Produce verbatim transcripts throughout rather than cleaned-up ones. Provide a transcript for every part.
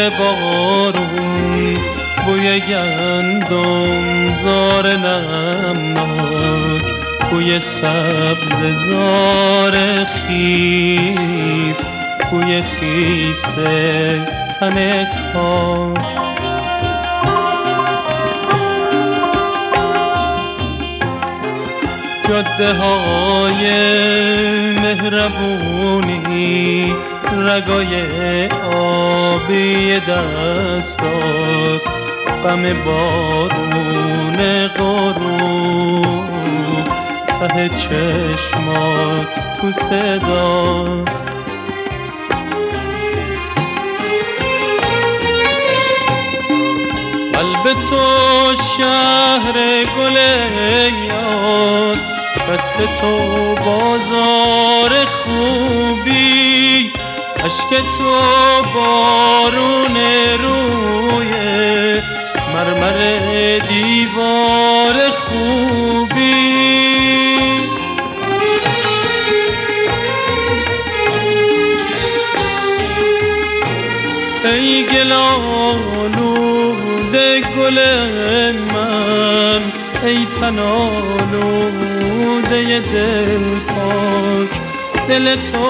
زیر بارون بوی گندم زار نمناک، بوی سبز زار خیس، بوی خیس تن خاک. جاده های مهربونی رگای آبی دستات، غم بارون غروب ته چشمات تو صدات. قلب تو شهر گل یاد، دست تو بازار خوبی، اشک تو بارون روی مرمر دیوار خوبی. ای گل‌آلوده گل من، ای تن آلوده دل پاک، دل تو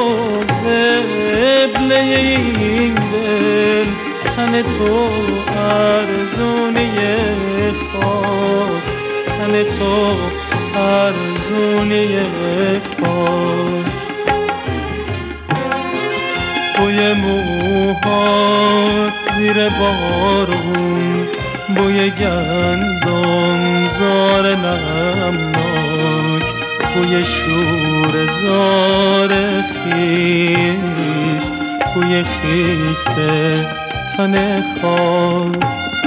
قبله این دل، تن تو ارزونی خاک، تن تو ارزونی خاک. بوی موهات زیر بارون بوی گندم زار نمناک، بوی شور زار خیس، بوی خیس تن خاک.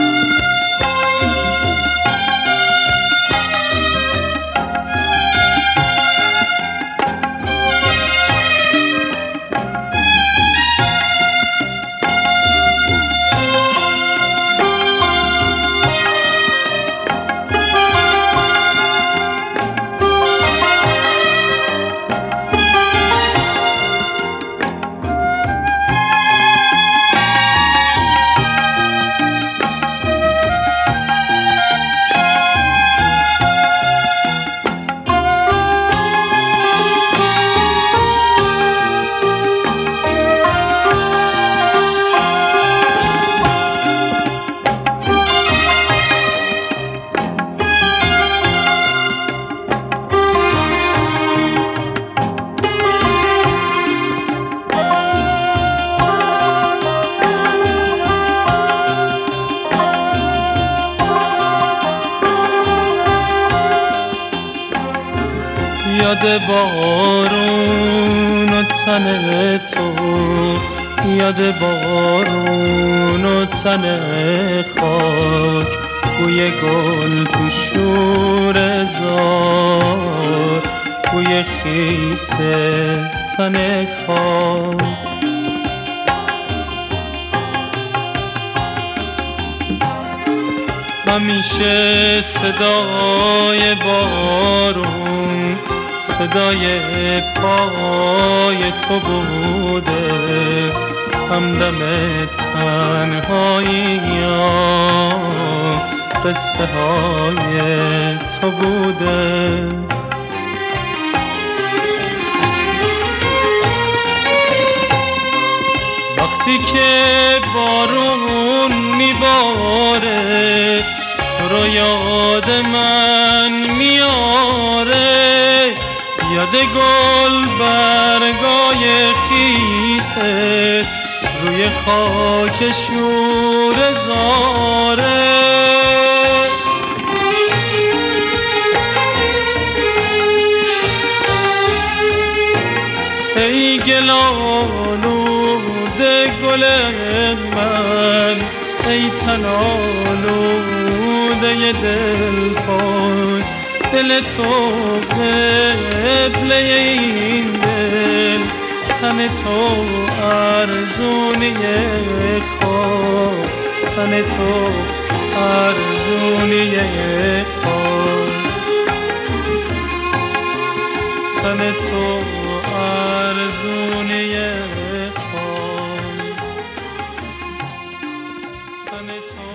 یاد بارون و تن تو، یاد بارون و تن خاک، بوی گل تو شور زار، بوی خیس تن خاک. همیشه صدای بارون صدای پای تو بوده، همدم تنهایی یا قصه های تو بوده. وقتی که بارون میباره تو رو یاد من میاره، یاد گل برگای خیسه روی خاک شور زاره. ای گل‌آلوده گل من، ای تن آلوده دل پاک، دل تو قبله این دل، تن تو ارزونی خاک، تن تو ارزونی خاک، تن تو ارزونی خاک. من تو